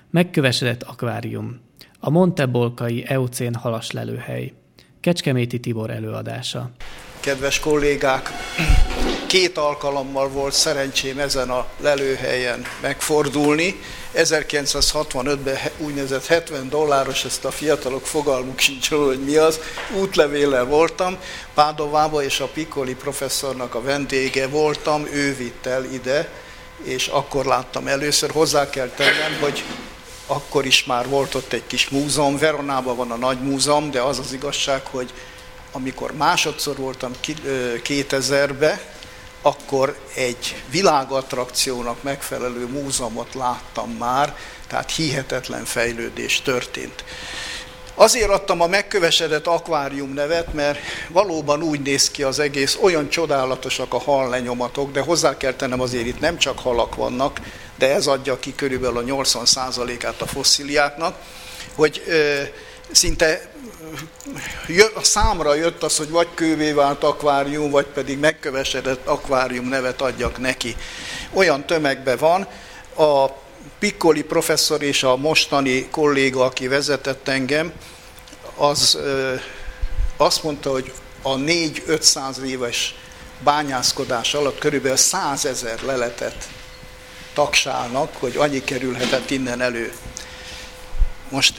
Megkövesedett akvárium. A Monte-Bolkai eocén halaslelőhely. Kecskeméti Tibor előadása. Kedves kollégák, 2 alkalommal volt szerencsém ezen a lelőhelyen megfordulni. 1965-ben úgynevezett $70, ezt a fiatalok fogalmuk sincs róla, hogy mi az. Útlevéllel voltam Pádovában, és a Piccoli professzornak a vendége voltam, ő vitt el ide, és akkor láttam először. Hozzá kell tennem, hogy akkor is már volt ott egy kis múzeum, Veronában van a nagy múzeum, de az az igazság, hogy amikor másodszor voltam 2000-ben, akkor egy világattrakciónak megfelelő múzeumot láttam már, tehát hihetetlen fejlődés történt. Azért adtam a megkövesedett akvárium nevet, mert valóban úgy néz ki az egész, olyan csodálatosak a hallenyomatok, de hozzá kell tennem, azért itt nem csak halak vannak, de ez adja ki körülbelül a 80%-át a fosszíliáknak, hogy szinte a számra jött az, hogy vagy kővé vált akvárium, vagy pedig megkövesedett akvárium nevet adjak neki. Olyan tömegben van. A Piccoli professzor és a mostani kolléga, aki vezetett engem, az azt mondta, hogy a 400-500 éves bányászkodás alatt körülbelül 100 000 leletet tagsálnak, hogy annyi kerülhetett innen elő. Most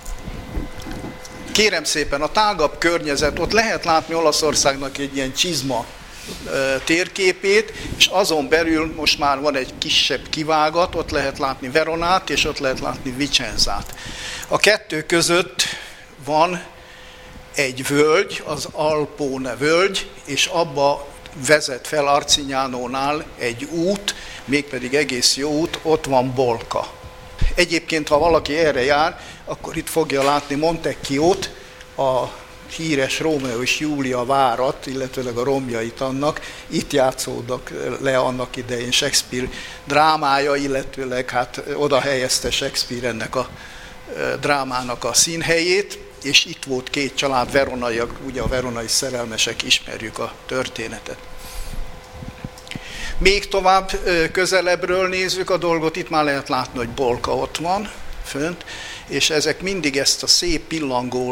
kérem szépen, a tágabb környezet, ott lehet látni Olaszországnak egy ilyen csizma térképét, és azon belül most már van egy kisebb kivágat, ott lehet látni Veronát, és ott lehet látni Vicenzát. A kettő között van egy völgy, az Alpone völgy, és abba vezet fel Arcignanónál egy út, mégpedig egész jó út, ott van Bolca. Egyébként, ha valaki erre jár, akkor itt fogja látni Montecchiót, a híres Rómeó és Júlia várat, illetőleg a romjait annak. Itt játszódnak le annak idején Shakespeare drámája, illetőleg hát oda helyezte Shakespeare ennek a drámának a színhelyét, és itt volt 2 család, veronaiak, ugye a veronai szerelmesek, ismerjük a történetet. Még tovább közelebbről nézzük a dolgot, itt már lehet látni, hogy Bolca ott van fönt, és ezek mindig ezt a szép pillangó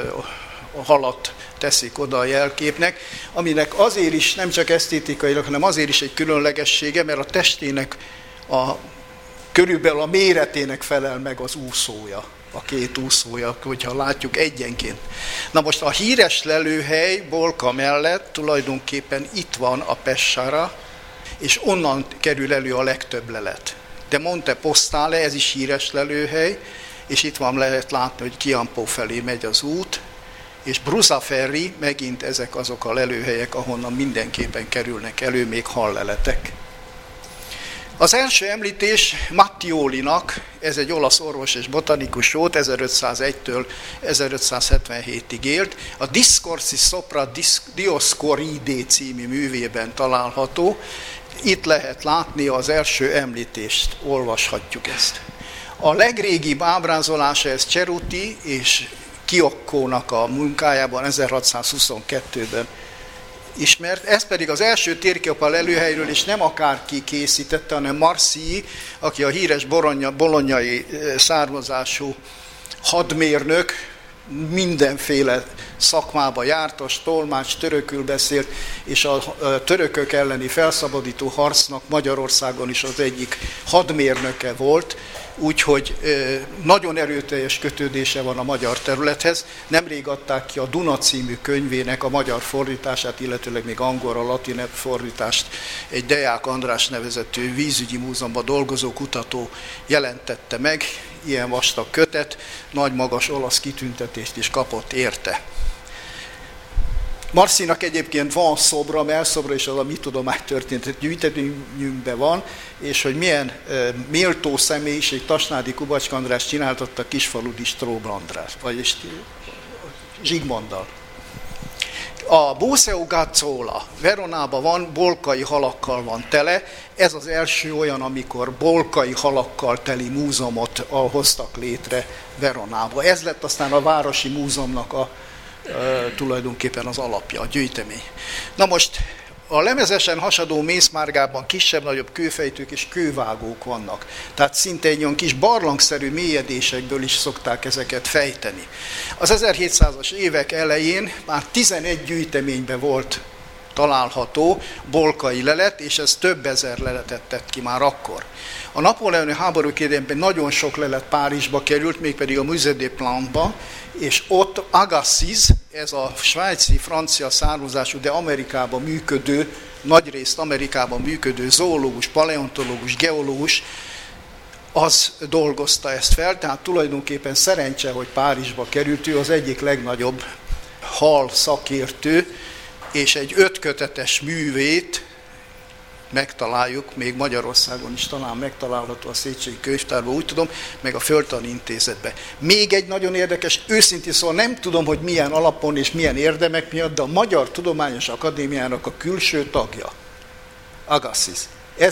halat teszik oda a jelképnek, aminek azért is nem csak esztétikailag, hanem azért is egy különlegessége, mert a testének körülbelül a méretének felel meg az úszója, a 2 úszója, hogyha látjuk egyenként. Na most a híres lelőhely Bolca mellett tulajdonképpen itt van a Pescara, és onnan kerül elő a legtöbb lelet. De Monte Postale, ez is híres lelőhely, és itt van, lehet látni, hogy Chiampó felé megy az út, és Brusaferri, megint ezek azok a lelőhelyek, ahonnan mindenképpen kerülnek elő még halleletek. Az első említés Mattiolinak, ez egy olasz orvos és botanikus volt, 1501-től 1577-ig élt. A Discorsi sopra Dioscoride című művében található. Itt lehet látni az első említést, olvashatjuk ezt. A legrégibb ábrázolása ez Ceruti és Chioccónak a munkájában 1622-ben ismert. Ez pedig az első térkép a lelőhelyről, és nem akárki készítette, hanem Marsilly, aki a híres bolonyai származású hadmérnök, mindenféle szakmába jártas, tolmács, törökül beszélt, és a törökök elleni felszabadító harcnak Magyarországon is az egyik hadmérnöke volt, úgyhogy nagyon erőteljes kötődése van a magyar területhez. Nemrég adták ki a Duna című könyvének a magyar fordítását, illetőleg még angolra, latin fordítást egy Deák András nevezetű vízügyi múzeumban dolgozó kutató jelentette meg, ilyen vastag kötet, nagy magas olasz kitüntetést is kapott érte. Marsillynak egyébként van szobra, melszobra, és az a mi tudománytörténet gyűjteményünkben van, és hogy milyen méltó személyiség, Tasnádi Kubacska András csináltatta Kisfaludi Stróbl András, vagyis Zsigmonddal. A Museo Gazzola Veronában van, bolkai halakkal van tele. Ez az első olyan, amikor bolkai halakkal teli múzeumot hoztak létre Veronába. Ez lett aztán a Városi Múzeumnak tulajdonképpen az alapja, a gyűjtemény. Na most A lemezesen hasadó mészmárgában kisebb-nagyobb kőfejtők és kővágók vannak. Tehát szinte egy olyan kis barlangszerű mélyedésekből is szokták ezeket fejteni. Az 1700-as évek elején már 11 gyűjteményben volt található bolkai lelet, és ez több ezer leletet tett ki már akkor. A napóleoni háborúk idején nagyon sok lelet Párizsba került, mégpedig a Musée des Plantes-ba, és ott Agassiz, ez a svájci-francia származású, de Amerikában működő, nagyrészt Amerikában működő zoológus, paleontológus, geológus, az dolgozta ezt fel, tehát tulajdonképpen szerencse, hogy Párizsba került, ő az egyik legnagyobb hal szakértő, és egy 5 kötetes művét megtaláljuk, még Magyarországon is talán megtalálható a Széchenyi Könyvtárban, úgy tudom, meg a Földtani Intézetben. Még egy nagyon érdekes, őszintén szóval nem tudom, hogy milyen alapon és milyen érdemek miatt, de a Magyar Tudományos Akadémiának a külső tagja, Agassiz.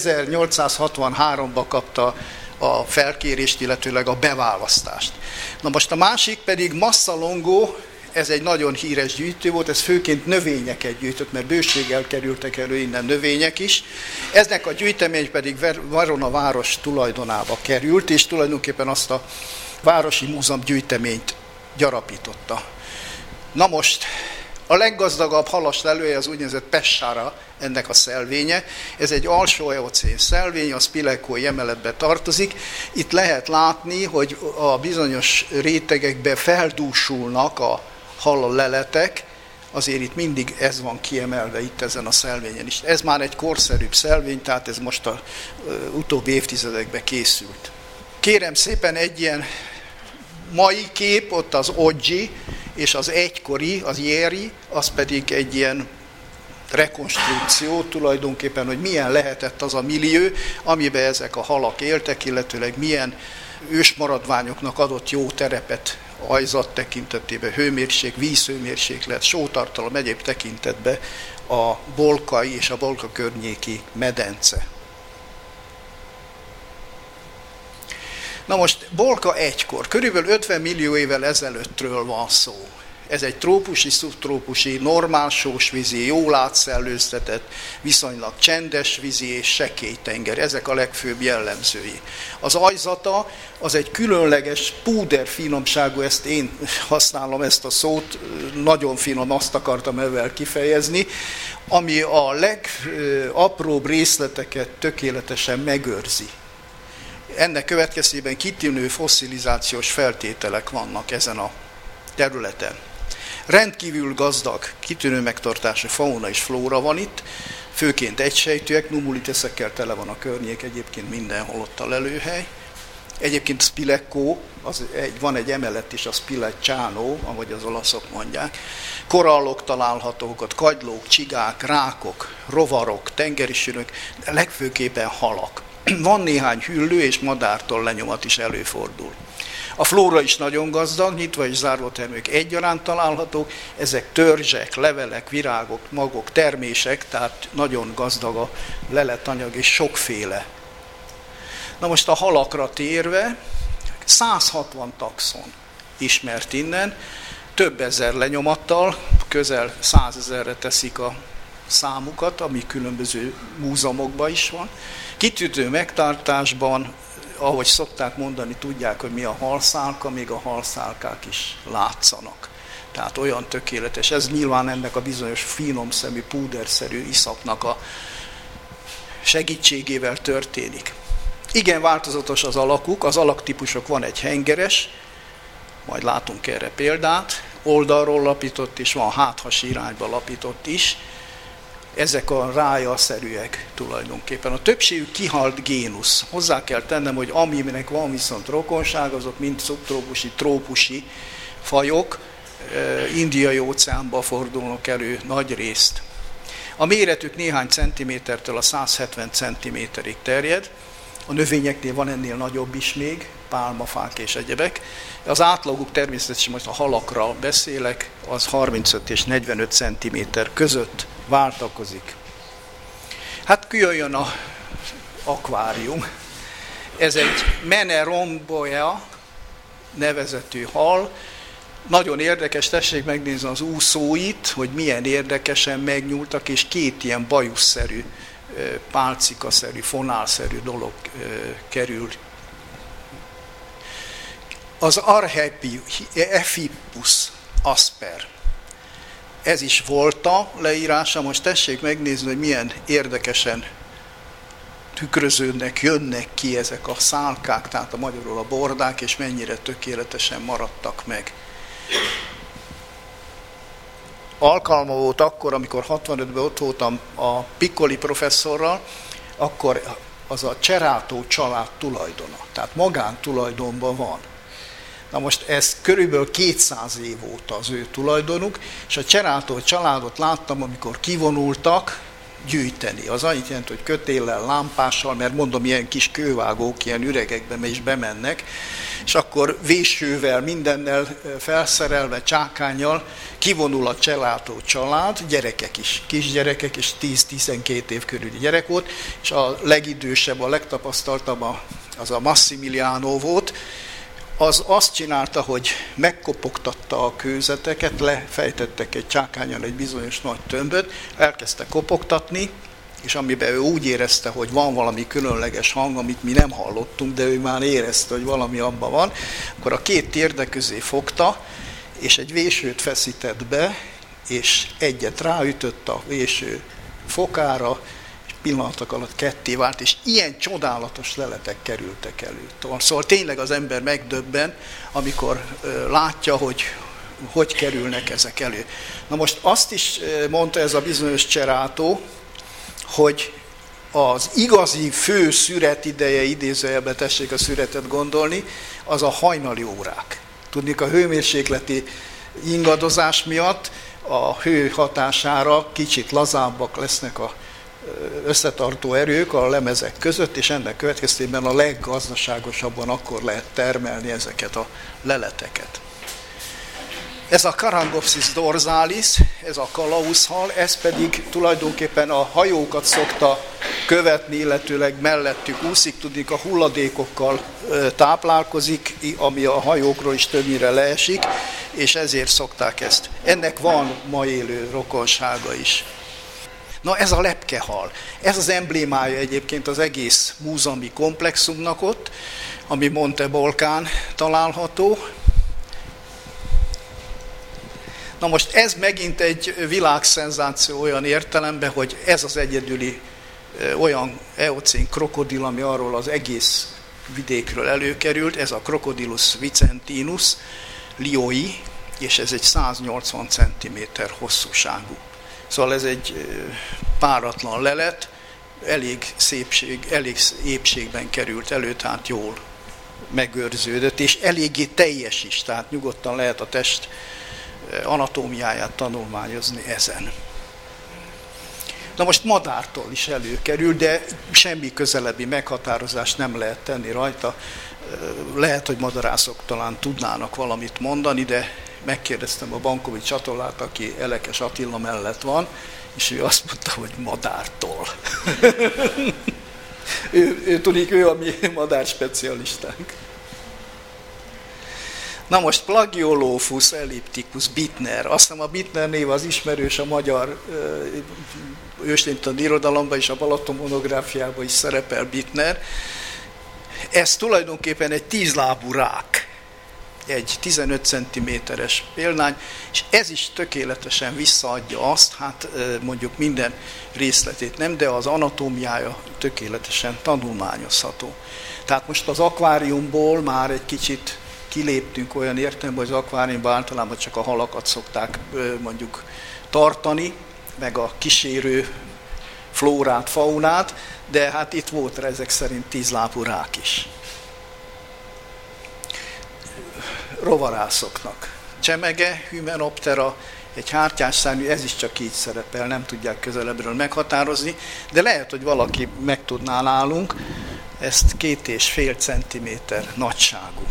1863-ban kapta a felkérést, illetőleg a beválasztást. Na most a másik pedig Massalongo, ez egy nagyon híres gyűjtő volt, ez főként növényeket gyűjtött, mert bőséggel kerültek elő innen növények is. Eznek a gyűjtemény pedig Verona város tulajdonába került, és tulajdonképpen azt a városi múzeum gyűjteményt gyarapította. Na most, a leggazdagabb halaslelője az úgynevezett Pescara, ennek a szelvénye. Ez egy alsó eocén szelvény, a Spilekói emeletbe tartozik. Itt lehet látni, hogy a bizonyos rétegekbe feldúsulnak a hallaletek, azért itt mindig ez van kiemelve itt ezen a szelvényen is. Ez már egy korszerűbb szelvény, tehát ez most a utóbbi évtizedekben készült. Kérem szépen, egy ilyen mai kép, ott az Oggi, és az egykori, az Ieri, az pedig egy ilyen rekonstrukció tulajdonképpen, hogy milyen lehetett az a millió, amiben ezek a halak éltek, illetőleg milyen ősmaradványoknak adott jó terepet ajzat tekintetében, vízhőmérséklet, sótartalom egyéb tekintetben a bolkai és a Bolka környéki medence. Na most Bolka egykor, körülbelül 50 millió évvel ezelőttről van szó. Ez egy trópusi, szubtrópusi, normál sósvízi, jól átszellőztetett, viszonylag csendes vízi és sekély tenger. Ezek a legfőbb jellemzői. Az ajzata az egy különleges púder finomságú, ezt én használom ezt a szót, nagyon finom, azt akartam ezzel kifejezni, ami a legapróbb részleteket tökéletesen megőrzi. Ennek következtében kitűnő fosszilizációs feltételek vannak ezen a területen. Rendkívül gazdag, kitűnő megtartású fauna és flóra van itt, főként egysejtűek, numuliteszekkel tele van a környék, egyébként mindenhol ott a lelőhely. Egyébként Spilekó, van egy emelet is, a Spilecciano, ahogy az olaszok mondják. Korallok találhatók ott, kagylók, csigák, rákok, rovarok, tengeri sülők, de legfőképpen halak. Van néhány hüllő és madártól lenyomat is előfordul. A flóra is nagyon gazdag, nyitva és zárva termék egyaránt találhatók, ezek törzsek, levelek, virágok, magok, termések, tehát nagyon gazdag a leletanyag és sokféle. Na most a halakra térve, 160 taxon ismert innen, több ezer lenyomattal, közel 100 000-re teszik a számukat, ami különböző múzeumokban is van. Kitűnő megtartásban, ahogy szokták mondani, tudják, hogy mi a halszálka, még a halszálkák is látszanak. Tehát olyan tökéletes. Ez nyilván ennek a bizonyos finom szemű, púderszerű iszapnak a segítségével történik. Igen változatos az alakuk, az alaktípusok van egy hengeres, majd látunk erre példát, oldalról lapított is, van háthas irányba lapított is. Ezek a rája-szerűek tulajdonképpen. A többségük kihalt génusz. Hozzá kell tennem, hogy aminek van viszont rokonság, azok mind szubtrópusi, trópusi fajok, Indiai óceánba fordulnak elő nagy részt. A méretük néhány centimétertől a 170 centiméterig terjed. A növényeknél van ennél nagyobb is még, pálmafák és egyebek. Az átlaguk természetesen, most a halakra beszélek, az 35 és 45 centiméter között váltakozik. Hát jöjjön az akvárium. Ez egy Meneromboea nevezetű hal, Nagyon érdekes, tessék megnézni az úszóit, hogy milyen érdekesen megnyúltak, és két ilyen bajuszszerű, pálcikaszerű, fonálszerű dolog kerül. Az Archippus asper. Ez is volt a leírása, most tessék megnézni, hogy milyen érdekesen tükröződnek, jönnek ki ezek a szálkák, tehát a magyarul a bordák, és mennyire tökéletesen maradtak meg. Alkalma volt akkor, amikor 65-ben ott voltam a Piccoli professzorral, akkor az a Cerato család tulajdona, tehát magántulajdonban van. Na most ez körülbelül 200 év óta az ő tulajdonuk, és a Cerato családot láttam, amikor kivonultak gyűjteni. Az annyit jelent, hogy kötéllel, lámpással, mert mondom, ilyen kis kővágók, ilyen üregekbe is bemennek, és akkor vésővel, mindennel felszerelve, csákánnyal kivonul a Cerato család, gyerekek is, kisgyerekek, és 10-12 év körüli gyerek volt, és a legidősebb, a legtapasztaltabb az a Massimiliano volt. Az azt csinálta, hogy megkopogtatta a kőzeteket, lefejtettek egy csákánnyal egy bizonyos nagy tömböt, elkezdte kopogtatni, és amiben ő úgy érezte, hogy van valami különleges hang, amit mi nem hallottunk, de ő már érezte, hogy valami abban van, akkor a két térde közé fogta, és egy vésőt feszített be, és egyet ráütött a véső fokára, pillanatok alatt ketté vált, és ilyen csodálatos leletek kerültek elő. Szóval tényleg az ember megdöbben, amikor látja, hogy kerülnek ezek elő. Na most azt is mondta ez a bizonyos Cerato, hogy az igazi fő szüret ideje, idézőjelben tessék a szüretet gondolni, az a hajnali órák. Tudnék, a hőmérsékleti ingadozás miatt a hő hatására kicsit lazábbak lesznek a összetartó erők a lemezek között, és ennek következtében a leggazdaságosabban akkor lehet termelni ezeket a leleteket. Ez a Carangopsis dorsalis, ez a kalauszhal, ez pedig tulajdonképpen a hajókat szokta követni, illetőleg mellettük úszik, tudnék, a hulladékokkal táplálkozik, ami a hajókról is többnyire leesik, és ezért szokták ezt. Ennek van ma élő rokonsága is. Na ez a lepkehal. Ez az emblémája egyébként az egész múzeumi komplexumnak ott, ami Monte Bolcán található. Na most ez megint egy világszenzáció olyan értelemben, hogy ez az egyedüli olyan eocén krokodil, ami arról az egész vidékről előkerült, ez a Crocodilus vicentinus lioi, és ez egy 180 cm hosszúságú. Szóval ez egy páratlan lelet, elég épségben került elő, tehát jól megőrződött, és eléggé teljes is, tehát nyugodtan lehet a test anatómiáját tanulmányozni ezen. Na most madártól is előkerül, de semmi közelebbi meghatározást nem lehet tenni rajta. Lehet, hogy madarászok talán tudnának valamit mondani, de megkérdeztem a Bankovics Csatolát, aki Elekes Attila mellett van, és ő azt mondta, hogy madártól. ő a mi madár specialistánk. Na most Plagiolophus ellipticus Bittner. Azt hiszem a Bittner név az ismerős a magyar őslénytani irodalomban, és a Balaton monográfiában is szerepel Bittner. Ez tulajdonképpen egy 10 lábú rák, egy 15 cm-es példány, és ez is tökéletesen visszaadja azt, hát mondjuk minden részletét nem, de az anatómiája tökéletesen tanulmányozható. Tehát most az akváriumból már egy kicsit kiléptünk olyan értelemben, hogy az akváriumban általában csak a halakat szokták mondjuk tartani, meg a kísérő flórát, faunát, de hát itt volt ezek szerint 10 lábú rák is. Rovarászoknak. Csemege, Hymenoptera, egy hártyás szárnyú, ez is csak így szerepel, nem tudják közelebbről meghatározni, de lehet, hogy valaki meg tudná nálunk, ezt 2,5 cm nagyságú.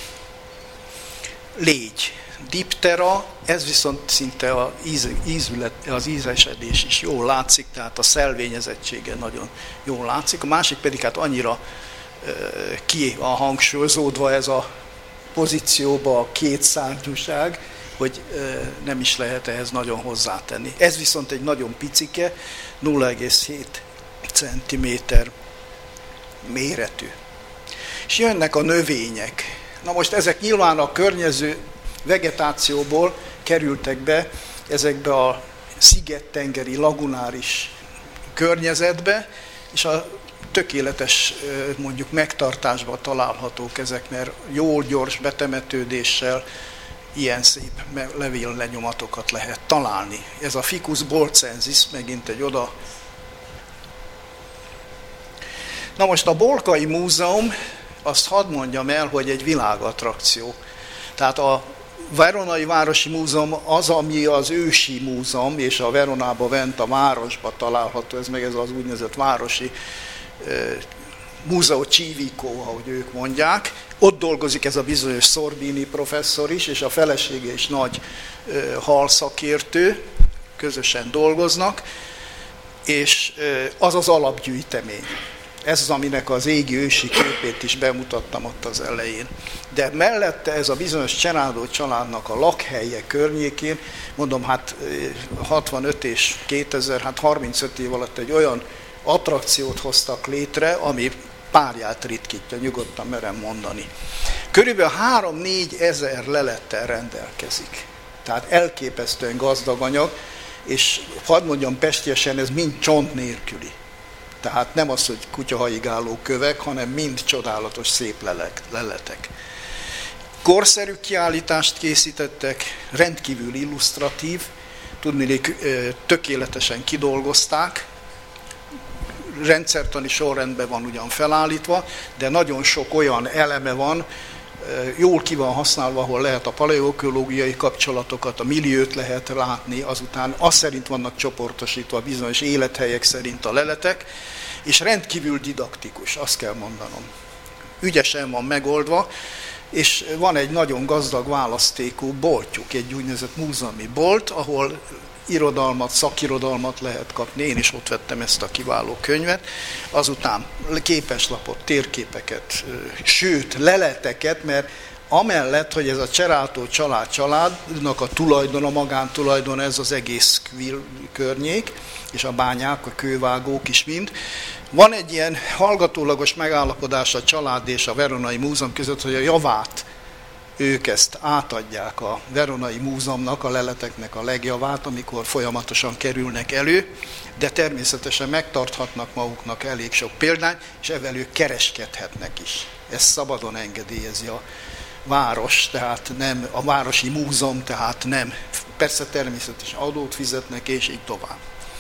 Légy. Diptera, ez viszont szinte az ízesedés is jól látszik, tehát a szelvényezettsége nagyon jól látszik. A másik pedig hát annyira ki a hangsúlyozódva ez a pozícióba a két szárnyúság, hogy nem is lehet ehhez nagyon hozzátenni. Ez viszont egy nagyon picike, 0,7 cm méretű. És jönnek a növények. Na most ezek nyilván a környező vegetációból kerültek be ezekbe a szigettengeri lagunáris környezetbe, és a tökéletes mondjuk megtartásban találhatók ezek, mert jól gyors betemetődéssel ilyen szép levéllenyomatokat lehet találni. Ez a Ficus bolcensis, megint egy oda. Na most a Bolkai Múzeum, azt hadd mondjam el, hogy egy világattrakció. Tehát a Veronai Városi Múzeum az, ami az ősi múzeum, és a Veronába bent a városba található, ez meg ez az úgynevezett városi Museo Civico, ahogy ők mondják. Ott dolgozik ez a bizonyos Sorbini professzor is, és a felesége is nagy halszakértő, közösen dolgoznak, és az az alapgyűjtemény. Ez az, aminek az égi ősi képét is bemutattam ott az elején. De mellette ez a bizonyos Cserádó családnak a lakhelye környékén, mondom, hát 65 és 2000, hát 35 év alatt egy olyan attrakciót hoztak létre, ami párját ritkítja, nyugodtan merem mondani. Körülbelül 3-4 ezer lelettel rendelkezik. Tehát elképesztően gazdag anyag, és hadd mondjam pestiesen, ez mind csont nélküli. Tehát nem az, hogy kutyahaigáló kövek, hanem mind csodálatos szép leletek. Korszerű kiállítást készítettek, rendkívül illusztratív, tudniillik tökéletesen kidolgozták, rendszertani sorrendben van ugyan felállítva, de nagyon sok olyan eleme van, jól ki van használva, ahol lehet a paleoökológiai kapcsolatokat, a milliót lehet látni, azután az szerint vannak csoportosítva bizonyos élethelyek szerint a leletek, és rendkívül didaktikus, azt kell mondanom. Ügyesen van megoldva, és van egy nagyon gazdag választékú boltjuk, egy úgynevezett múzeumi bolt, ahol irodalmat, szakirodalmat lehet kapni, én is ott vettem ezt a kiváló könyvet, azután képeslapot, térképeket, sőt, leleteket, mert amellett, hogy ez a Cserátó családnak a tulajdona, magántulajdona, ez az egész környék, és a bányák, a kővágók is mind. Van egy ilyen hallgatólagos megállapodás a család és a Veronai Múzeum között, hogy a javát ők ezt átadják a Veronai Múzeumnak, a leleteknek a legjavát, amikor folyamatosan kerülnek elő, de természetesen megtarthatnak maguknak elég sok példányt, és ezzel ők kereskedhetnek is. Ezt szabadon engedélyezi a város, tehát nem a Városi Múzeum, tehát nem. Persze természetesen adót fizetnek, és így tovább.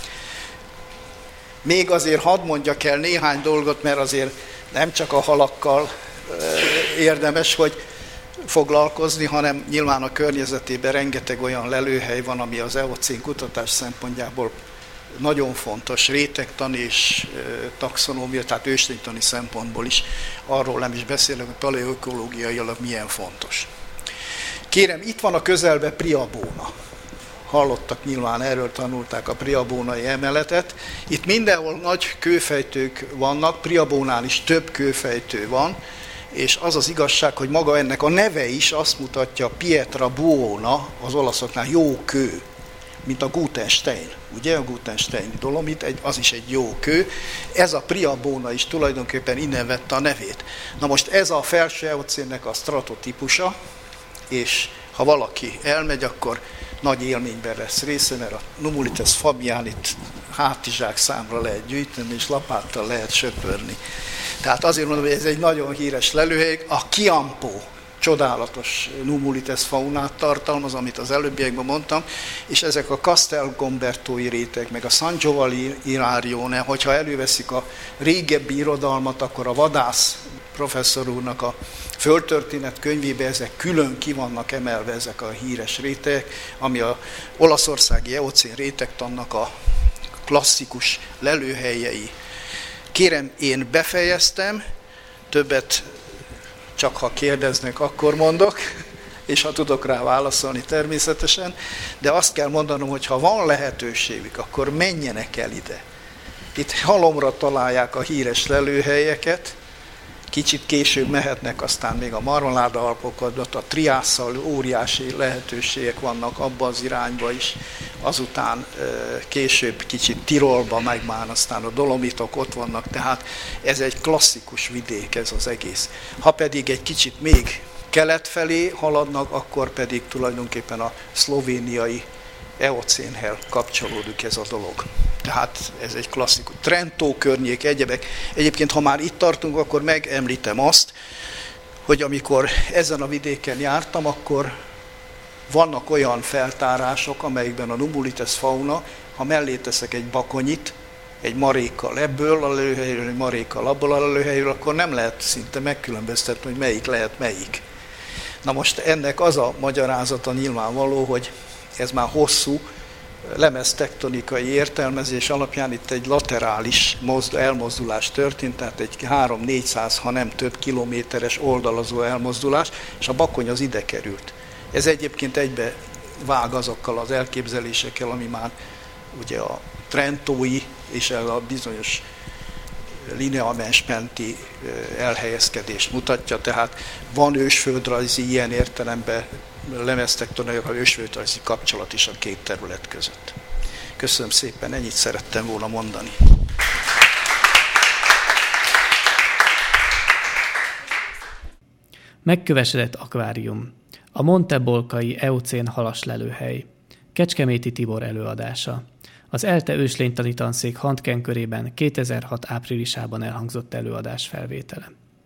Még azért hadd mondjak el néhány dolgot, mert azért nem csak a halakkal érdemes, hogy foglalkozni, hanem nyilván a környezetében rengeteg olyan lelőhely van, ami az eocén kutatás szempontjából nagyon fontos, rétegtani és taxonómia, tehát őslénytani szempontból is, arról nem is beszélek, hogy paleoökológiailag milyen fontos. Kérem, itt van a közelben Priabóna. Hallottak nyilván, erről tanulták a priabónai emeletet. Itt mindenhol nagy kőfejtők vannak, Priabónál is több kőfejtő van, és az az igazság, hogy maga ennek a neve is azt mutatja, Pietra Buona, az olaszoknál jó kő, mint a Gutenstein. Ugye a Gutensteini dolomit, az is egy jó kő. Ez a Priabóna is tulajdonképpen innen vette a nevét. Na most ez a felső eocénnek a stratotípusa, és ha valaki elmegy, akkor nagy élményben lesz része, mert a Numulites fabianit hátizsák számra lehet gyűjteni, és lapáttal lehet söpörni. Tehát azért mondom, hogy ez egy nagyon híres lelőhely. A Chiampo csodálatos Numulites faunát tartalmaz, amit az előbbiekben mondtam, és ezek a Castel Gombertói réteg, meg a San Giovanni Irarione, hogyha előveszik a régebbi irodalmat, akkor a vadász professzor úrnak a földtörténet könyvébe ezek külön ki vannak emelve, ezek a híres rétegek, ami a olaszországi eocén rétegtannak a klasszikus lelőhelyei. Kérem, én befejeztem, többet csak ha kérdeznek, akkor mondok, és ha tudok rá válaszolni természetesen, de azt kell mondanom, hogy ha van lehetőségük, akkor menjenek el ide. Itt halomra találják a híres lelőhelyeket, Kicsit később mehetnek aztán még a Marmaláda Alpokat, a Triásszal óriási lehetőségek vannak abba az irányba is. Azután később kicsit Tirolba, meg már aztán a Dolomitok ott vannak, tehát ez egy klasszikus vidék ez az egész. Ha pedig egy kicsit még kelet felé haladnak, akkor pedig tulajdonképpen a szlovéniai eocénhez kapcsolódik ez a dolog. Tehát ez egy klasszikus. Trentó környék, egyebek. Egyébként, ha már itt tartunk, akkor megemlítem azt, hogy amikor ezen a vidéken jártam, akkor vannak olyan feltárások, amelyekben a Numulites fauna, ha mellé teszek egy bakonyit, egy marékkal ebből a lelőhelyről, egy marékkal abból a lelőhelyről, akkor nem lehet szinte megkülönböztetni, hogy melyik lehet melyik. Na most ennek az a magyarázata nyilvánvaló, hogy ez már hosszú lemeztektonikai értelmezés alapján itt egy laterális elmozdulás történt, tehát egy 300-400, ha nem több kilométeres oldalazó elmozdulás, és a bakony az ide került. Ez egyébként egybe vág azokkal az elképzelésekkel, ami már ugye a trentói és a bizonyos lineamensmenti elhelyezkedést mutatja, tehát van ősföldrajzi ilyen értelemben lemeztektonikai ősföldrajzi kapcsolat is a két terület között. Köszönöm szépen, ennyit szerettem volna mondani. Megkövesedett akvárium. A Montebolkai eocén halaslelőhely. Kecskeméti Tibor előadása. Az ELTE őslénytani tanszék Handken körében 2006 áprilisában elhangzott előadás felvétele.